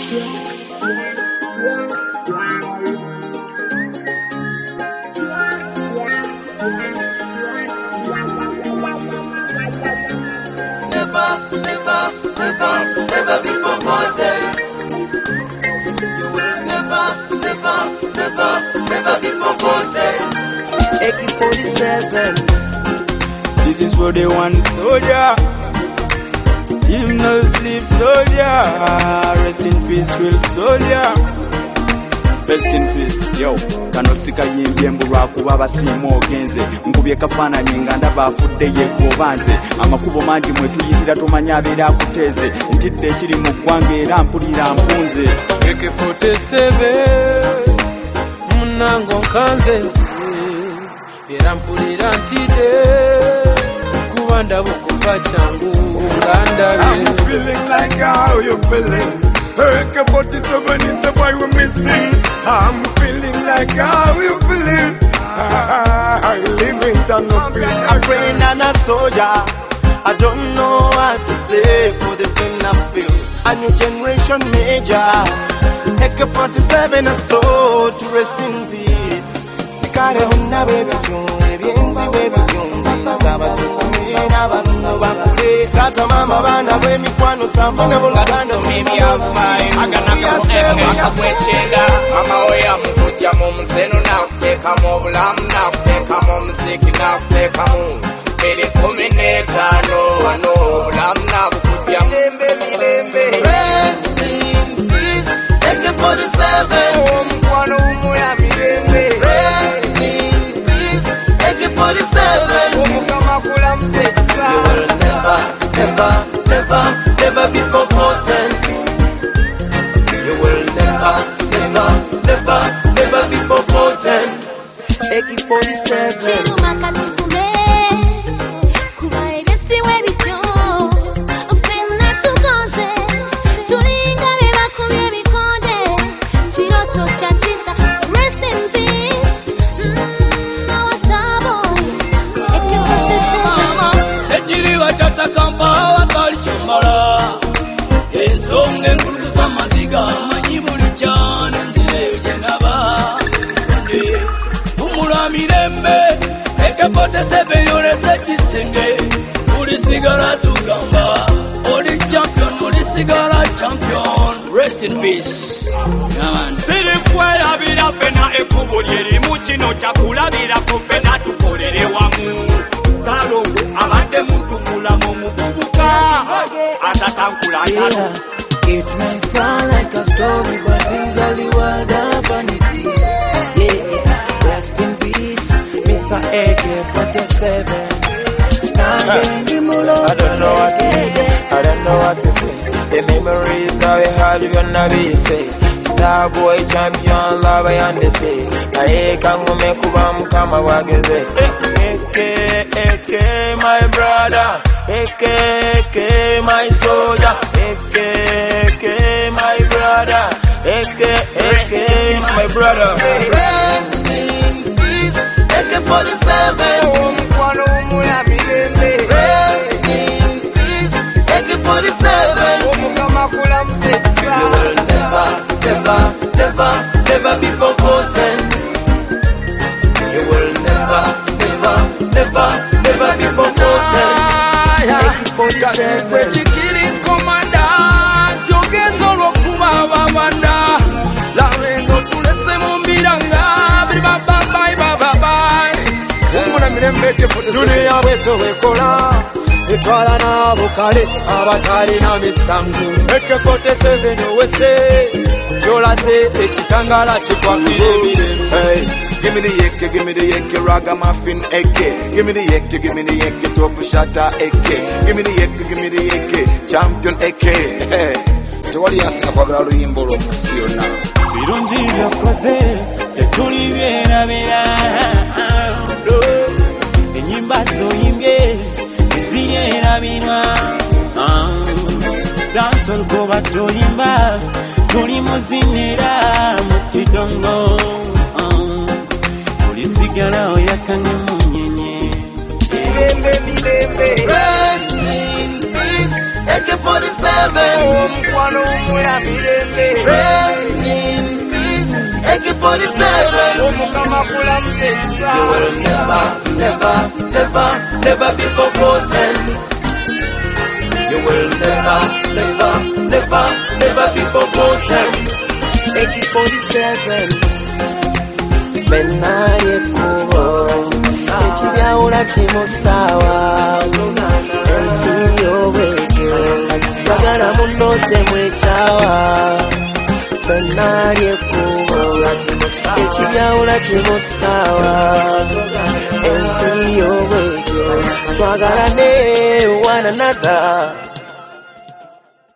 Never be forgotten. You will never be forgotten. AK-47. This is for the one soldier. Him no sleep soldier. Rest in peace, real soldier. Rest in peace, yo. Kano sika yimbye mbulwa kuba basiima ogenze. Nkubye kafaananyi nga ndaba afudde yeekobanze. Amakubo mangi mwe tuyitira tomanya abeera akuteeze. Ntidde ekiri mu ggwanga era mpulira mpunze. AK-47 munango nkanze nze era mpulira ntidde kuba ndaba okufa kyangu ngandabe. I'm feeling like how you feeling. AK-47 is the boy we're missing. I'm feeling like how you feeling. I live in town of peace. A friend and a soldier. I don't know what to say for the pain I feel. A new generation major. AK-47 a soul to rest in peace. Tikale honna baby tune, bienzi baby tunzi. Zabatunga n'abantu bakule. Kata mama bana bw'emikwano sampunga buluganda akabwechenda mama oya mukujja mu museno nakuteekamu obulamu nakuteekamu omuziki nakuteekamu 2015 wano obulamu nabukujja mirembe. Rest in peace, AK-47 omukwano wumula mirembe. Rest in peace, AK-47 omukama kulamuza ekisa. You will never be forgotten. You will never be forgotten. AK-47 AK-47 yolese kisenge ulisigala tugamba oli champion rest in peace. Sirikwelabira fena ekkubo lyerimu kino kyakulabirako fena tukolere wamu. Salongo abadde mutukulamu muvubuka atatankula ngalo. It may sound like a story, but it's only world of vanity. Yeah, rest in peace, Mr. AK-47. I don't know what to say. The memories that we had, you gonna be say. Star boy champion, lava and they say. I can't make kubam kama wageze. AK, my brother. AK, my soldier. AK, my brother. AK, is my brother. Rest in peace, AK-47. omukwano wumula mirembe. Rest in peace, AK-47. omukama kulamuza ekisa. You will never be forgotten. You will never be forgotten. AK-47 chikiri komanda chogezo lwokuba ababanda lamendo tulese mumbiranga biri bababai umuna mirembe tefoto Dunia wetu wekola etwala n'abukale abatalina misango. AK-47 owese kyolaze ekitangala kikwakira emirembe. Hey, give me the AK, ragamuffin AK. Give me the AK, top shatter AK. Give me the AK, champion AK. Hey, tewali yasinga kwagala luyimba olw'omusi yonna. Birungi byokoze tetuli byerabira. Ennyimba zoyimbye eziyerabirwa. Dansol goba toyimba tuli muzinira mu kidongo. Olisigala oyakange munyenye. Rest in peace, AK-47. omukwano wumula mirembe. AK-47. Omukama kulamuza ekisa. You will never, never, never, never be forgotten. You will never, never, never, never be forgotten. AK-47. Fenaye kubo ekibyawula kimusawa ensi y'obwetyo sagala muno temwekyawa fenaye kubo ekibyawula kimusawa ensi y'obwetyo twagalane one another.